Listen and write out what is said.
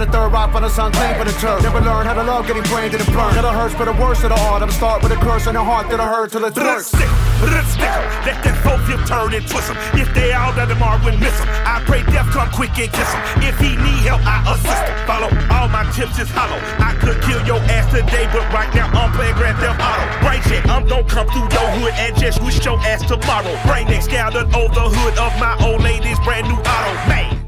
the third rock from the sun, clean for the turf. Never learned how to love getting brained and it burned. That'll hurt for the worst of the art. I'm start with a curse in the heart that'll hurt till it hurts. Stick 'em, let that focus turn and twist 'em. If they all that tomorrow would miss 'em, I pray death come quick and kiss 'em. If he need help, I assist him. Follow all my tips is hollow. I could kill your ass today, but right now I'm playing Grand Theft Auto. Brain shit, I'm gon' come through your hood and just wish your ass tomorrow. Brain neck scattered over the hood of my old lady's brand new auto. Man.